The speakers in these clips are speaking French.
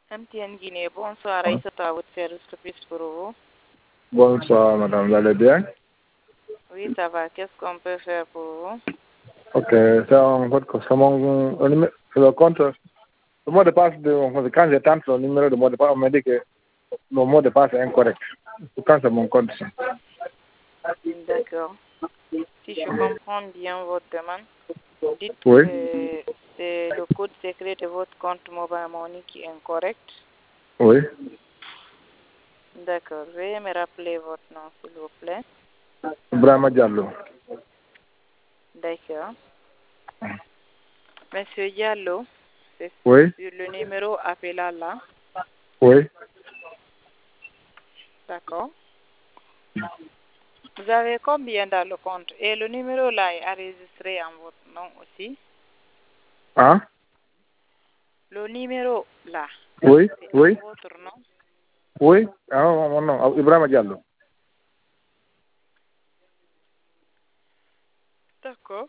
MTN Guinée, bonsoir, Aïssata à votre service, que puis-je pour vous? Bonsoir, madame, vous allez bien? Oui, ça va. Qu'est-ce qu'on peut faire pour vous? Ok, c'est le compte, le mot de passe, quand je tente le numéro de mot de passe, on m'a dit que le mot de passe est incorrect. Quand c'est mon compte, ça. D'accord. Si je comprends bien votre demande, vous dites Oui. que c'est le code secret de votre compte Mobile Money qui est incorrect. Oui. D'accord. Veuillez me rappeler votre nom, s'il vous plaît. Brahma Diallo. D'accord. Monsieur Diallo, c'est Oui. sur le numéro appelé là. Oui. D'accord. Vous avez combien dans le compte? Et le numéro là est enregistré en votre nom aussi? Hein? Le numéro là, Oui. c'est Oui. en votre nom? Oui. Ah, mon nom, Ibrahima Diallo. D'accord.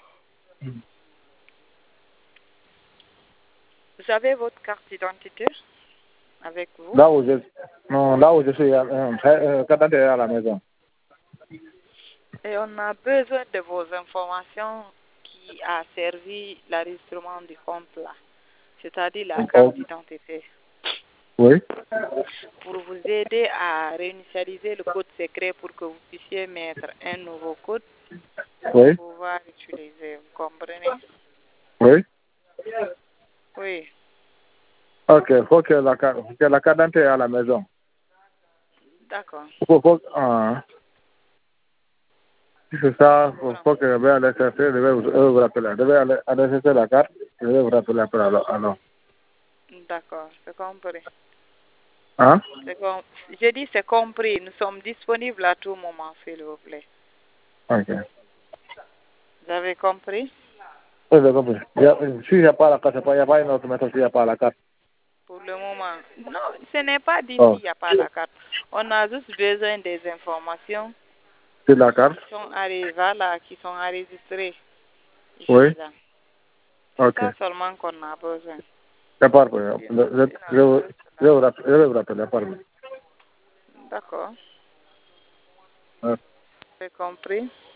Vous avez votre carte d'identité avec vous? Là où je suis, quand tu es à la maison. Et on a besoin de vos informations qui a servi l'enregistrement du compte là, c'est-à-dire la carte d'identité. Oui. Pour vous aider à réinitialiser le code secret pour que vous puissiez mettre un nouveau code Oui. pour pouvoir utiliser. Vous comprenez? Oui. Oui. Ok, il faut que la carte d'identité est à la maison. D'accord. Si c'est ça, il faut que je vais aller chercher, je vais vous rappeler. Je vais aller chercher la carte, je vais vous rappeler après alors. D'accord, c'est compris. Hein? J'ai dit c'est compris. Nous sommes disponibles à tout moment, s'il vous plaît. Ok. Vous avez compris? Oui, j'ai compris. S'il n'y a pas la carte, il n'y a pas une autre méthode s'il n'y a pas la carte. Pour le moment. Non, ce n'est pas dit Oh. s'il n'y a pas la carte. On a juste besoin des informations C'est la carte? qui sont arrivées là, qui sont enregistrées. Oui. Là. C'est Ok. ça seulement qu'on a besoin. C'est parfait. Je vais vous rappeler, parfait. D'accord. Ouais. J'ai compris.